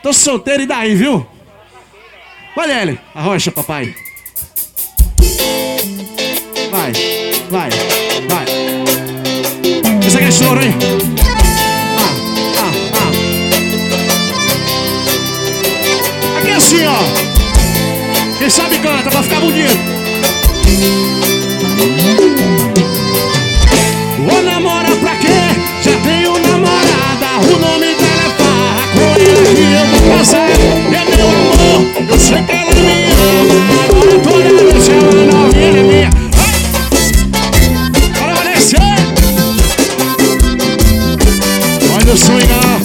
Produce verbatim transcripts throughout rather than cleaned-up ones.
Tô solteiro e daí, viu? Olha ele, arrocha, papai. Vai, vai, vai. Esse aqui é choro, hein? Ah, ah, ah. Aqui é assim, ó. Quem sabe canta pra ficar bonito. Vou namorar pra quê? Já tenho namorada. O nome dela é Farra. Com ela que eu vou casar. É meu amor, eu sei que ela me ama. Agora toda noite ela novinha é minha. Bora, vai descer. Olha o swingar.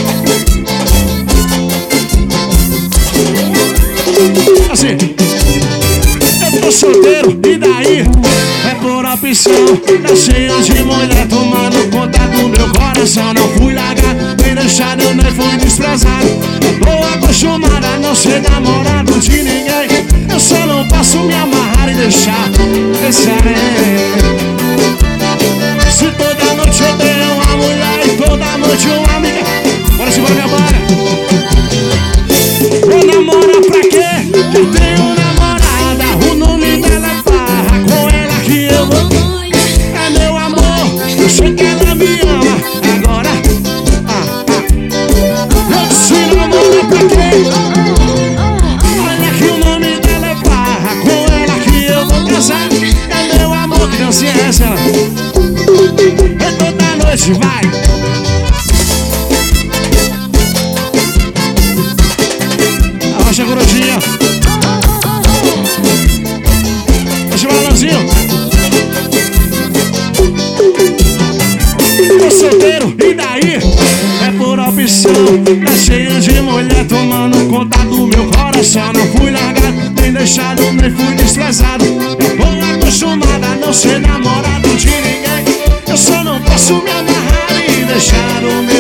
Assim. Eu tô solteiro, e daí? É por opção. Tá cheio de mulher tomando conta do meu coração. Não fui largado, nem deixado, eu nem fui desprezado. Tô acostumado a não ser namorado de ninguém. Eu só não posso me amarrar e deixar esse areia. Se toda noite eu tenho uma mulher e toda noite uma amiga. Bora se bora, minha bora. Vou namorar pra quê? Eu tenho namorada. O nome dela é Farra. Com ela que eu vou. É meu amor, eu sei que ela me ama. Agora, ah, ah. Eu disse namora pra quê? Olha que o nome dela é Farra. Com ela que eu vou casar. É meu amor, que dança é essa? É toda noite, vai. Arrocha a gordinha. Deixa o balanzinho. Tô solteiro, e daí? É por opção. Tá cheio de mulher tomando conta do meu coração. Não fui largado, nem deixado, nem fui desprezado. Eu tô acostumada a não ser namorado de ninguém. Eu só não posso me amarrar e deixar o meu